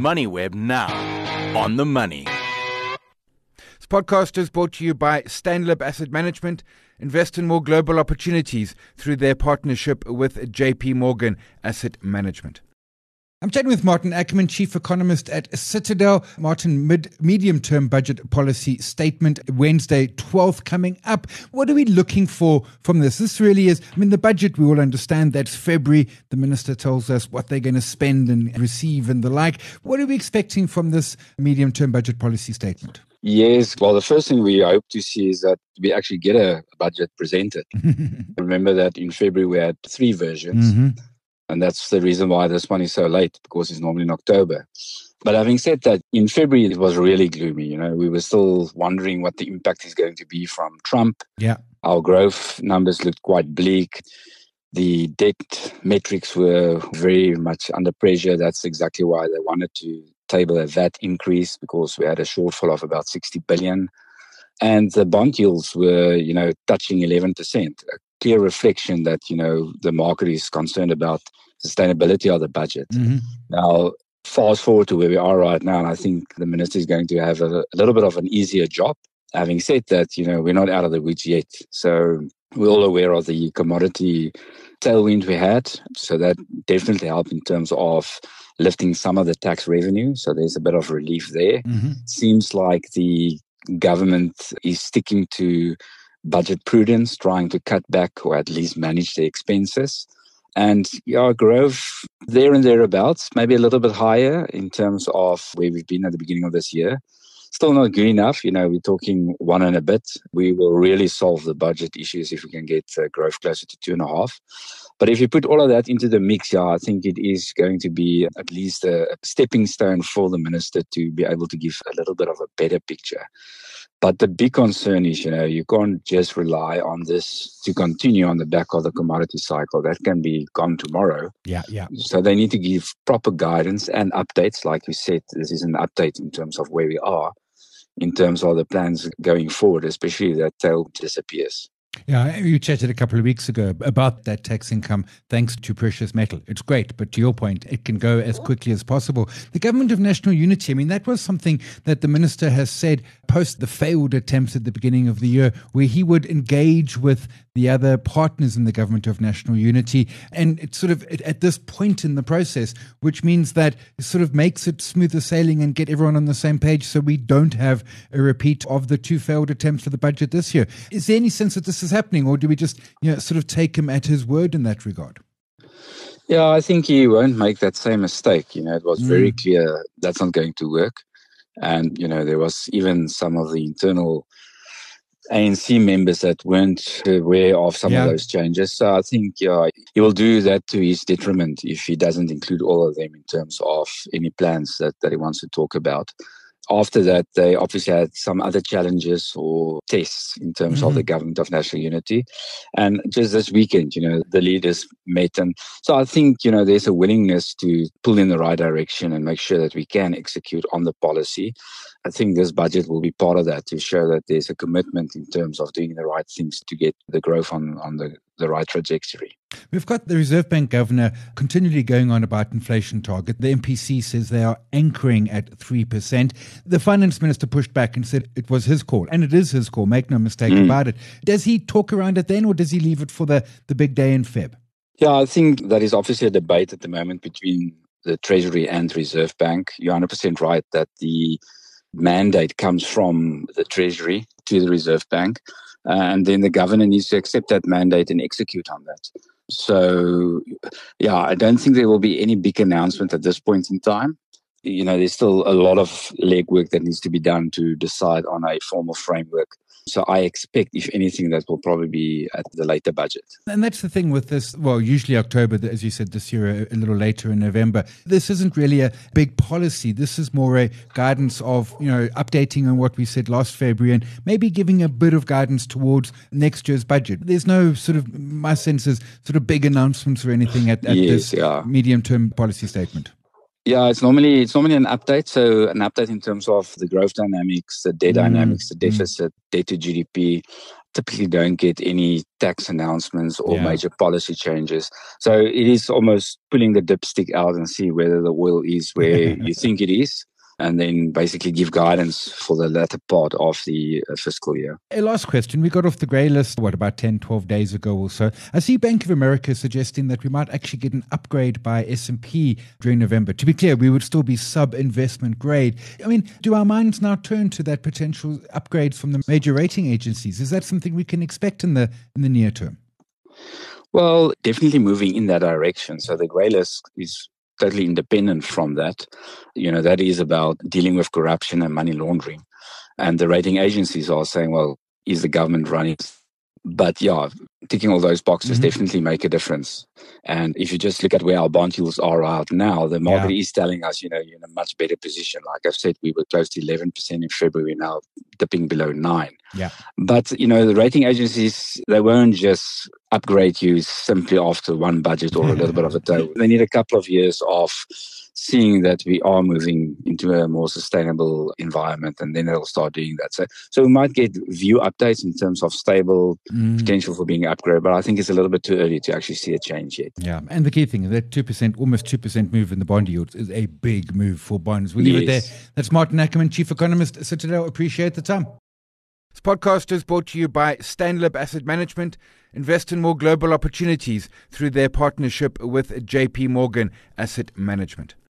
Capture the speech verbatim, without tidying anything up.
MoneyWeb now. On the money. This podcast is brought to you by Stanlib Asset Management. Invest in more global opportunities through their partnership with J P Morgan Asset Management. I'm chatting with Martin Ackerman, Chief Economist at Citadel. Martin, mid, medium-term budget policy statement, Wednesday twelfth coming up. What are we looking for from this? This really is, I mean, the budget, we all understand that's February. The minister tells us what they're going to spend and receive and the like. What are we expecting from this medium-term budget policy statement? Yes, well, the first thing we hope to see is that we actually get a budget presented. Remember that in February we had three versions. Mm-hmm. And that's the reason why this one is so late, because it's normally in October. But having said that, in February, it was really gloomy. You know, we were still wondering what the impact is going to be from Trump. Yeah. Our growth numbers looked quite bleak. The debt metrics were very much under pressure. That's exactly why they wanted to table a V A T increase, because we had a shortfall of about sixty billion. And the bond yields were, you know, touching eleven percent. A clear reflection that, you know, the market is concerned about sustainability of the budget. Mm-hmm. Now, fast forward to where we are right now, and I think the minister is going to have a, a little bit of an easier job. Having said that, you know, we're not out of the woods yet. So we're all aware of the commodity tailwind we had. So that definitely helped in terms of lifting some of the tax revenue. So there's a bit of relief there. Mm-hmm. Seems like the government is sticking to budget prudence, trying to cut back or at least manage the expenses. And our growth there and thereabouts, maybe a little bit higher in terms of where we've been at the beginning of this year. Still not good enough. You know, we're talking one and a bit. We will really solve the budget issues if we can get uh, growth closer to two and a half. But if you put all of that into the mix, yeah, I think it is going to be at least a stepping stone for the minister to be able to give a little bit of a better picture. But the big concern is, you know, you can't just rely on this to continue on the back of the commodity cycle. That can be gone tomorrow. Yeah, yeah. So they need to give proper guidance and updates. Like you said, this is an update in terms of where we are, in terms of the plans going forward, especially if that tail disappears. Yeah, you chatted a couple of weeks ago about that tax income thanks to precious metal. It's great, but to your point, it can go as quickly as possible. The Government of National Unity, I mean, that was something that the minister has said post the failed attempts at the beginning of the year, where he would engage with the other partners in the Government of National Unity. And it's sort of at this point in the process, which means that it sort of makes it smoother sailing and get everyone on the same page so we don't have a repeat of the two failed attempts for the budget this year. Is there any sense that this is happening, or do we just, you know, sort of take him at his word in that regard? Yeah, I think he won't make that same mistake. You know, it was mm. very clear that's not going to work. And, you know, there was even some of the internal A N C members that weren't aware of some yeah. of those changes. So I think yeah, he will do that to his detriment if he doesn't include all of them in terms of any plans that, that he wants to talk about. After that, they obviously had some other challenges or tests in terms mm-hmm. of the Government of National Unity. And just this weekend, you know, the leaders met. And so I think, you know, there's a willingness to pull in the right direction and make sure that we can execute on the policy. I think this budget will be part of that, to show that there's a commitment in terms of doing the right things to get the growth on, on the, the right trajectory. We've got the Reserve Bank governor continually going on about inflation target. The M P C says they are anchoring at three percent. The finance minister pushed back and said it was his call, and it is his call, make no mistake mm. about it. Does he talk around it then, or does he leave it for the, the big day in Feb? Yeah, I think that is obviously a debate at the moment between the Treasury and Reserve Bank. You're one hundred percent right that the mandate comes from the Treasury to the Reserve Bank, uh, and then the governor needs to accept that mandate and execute on that. So, yeah, I don't think there will be any big announcement at this point in time. You know, there's still a lot of legwork that needs to be done to decide on a formal framework. So I expect, if anything, that will probably be at the later budget. And that's the thing with this, well, usually October, as you said, this year, a, a little later in November. This isn't really a big policy. This is more a guidance of, you know, updating on what we said last February and maybe giving a bit of guidance towards next year's budget. There's no sort of, my sense is, sort of big announcements or anything at, at yes, this yeah. medium-term policy statement. Yeah, it's normally it's normally an update. So an update in terms of the growth dynamics, the debt mm, dynamics, the deficit, mm. debt to G D P, typically don't get any tax announcements or Yeah. major policy changes. So it is almost pulling the dipstick out and see whether the oil is where you think it is, and then basically give guidance for the latter part of the uh, fiscal year. A last question. We got off the grey list, what, about ten, twelve days ago or so. I see Bank of America suggesting that we might actually get an upgrade by S and P during November. To be clear, we would still be sub-investment grade. I mean, do our minds now turn to that potential upgrade from the major rating agencies? Is that something we can expect in the in the near term? Well, definitely moving in that direction. So the grey list is totally independent from that. You know, that is about dealing with corruption and money laundering. And the rating agencies are saying, well, is the government running? But yeah, ticking all those boxes Mm-hmm. definitely make a difference. And if you just look at where our bond yields are out now, the market Yeah. is telling us, you know, you're in a much better position. Like I've said, we were close to eleven percent in February, now dipping below nine. Yeah. But, you know, the rating agencies, they won't just upgrade you simply after one budget or a little bit of a toe. They need a couple of years of seeing that we are moving into a more sustainable environment, and then they'll start doing that. So, so we might get view updates in terms of stable Mm. potential for being upgraded, but I think it's a little bit too early to actually see a change yet. Yeah, and the key thing, that two percent, almost two percent move in the bond yields is a big move for bonds. We'll leave Yes. it there. That's Martin Ackerman, Chief Economist, Citadel. Appreciate the time. This podcast is brought to you by Stanlib Asset Management. Invest in more global opportunities through their partnership with J P Morgan Asset Management.